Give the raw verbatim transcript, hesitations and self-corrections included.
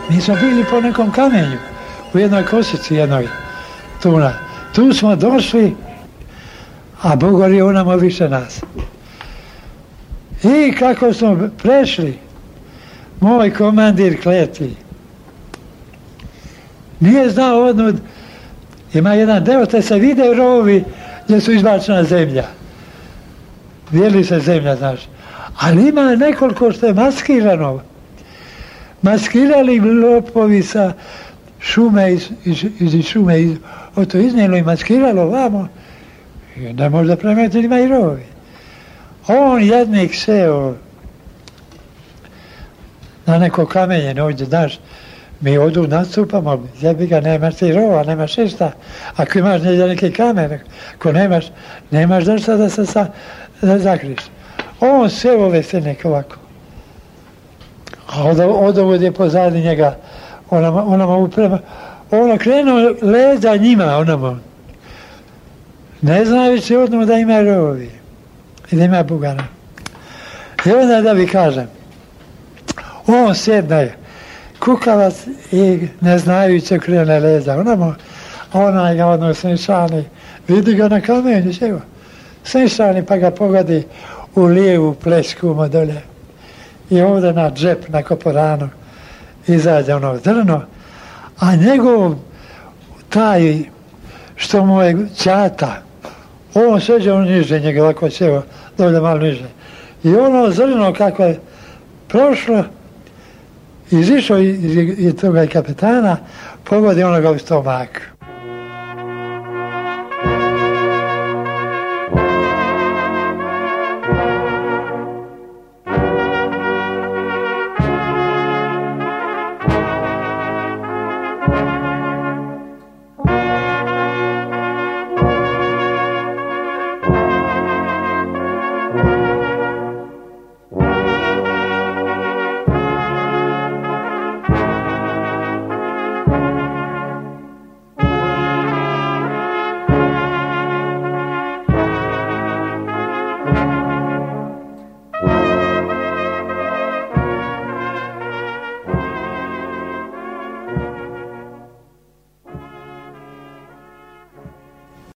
Mi smo bili po nekom kamenju, u jednoj kosici jednoj, tu, na, tu smo došli, a Bogor je unamo više nas. I kako smo prešli, moj komandir kleti, nije znao odnud, ima jedan deo, te se vide rovi gdje su izbačena zemlja. Dijeli se zemlja, znaš. Ali ima nekoliko što je maskirano. Maskirali lopovi sa šume, iz, iz, iz šume, iz, od to iznijelo i maskiralo vamo. I onda možda premetili ima i rovi. On jednik seo na neko kamenje, ovdje, znaš, mi odu nastupamo, jebi ga, nemaš ti rova, nemaš ništa. Ako imaš neki kamen, ako nemaš, nemaš ništa da se sa, da zakriš. On seo ove stenek ovako. A od, od ovdje je pozadnji njega, onama, onama uprema, on okrenuo leđa njima, onamo. Ne znajući odno da ima rovi i da ima bugana. I onda da vi kažem, on sjedne, kukavac i ne znajući okrene leđa, onamo, onaj ga ono snišani, vidi ga na kamenju, evo, snišani pa ga pogodi u lijevu plesku mu dolje. I ovdje na džep, na koporanu, izađe ono drno, a njegov taj, što mu je ćata, on sveđe on niže njega, ovako sjeo, dolje malo niže. I ono zrno kako je prošlo, izišao iz toga i kapetana, pogodi onoga u stomak. Thank you.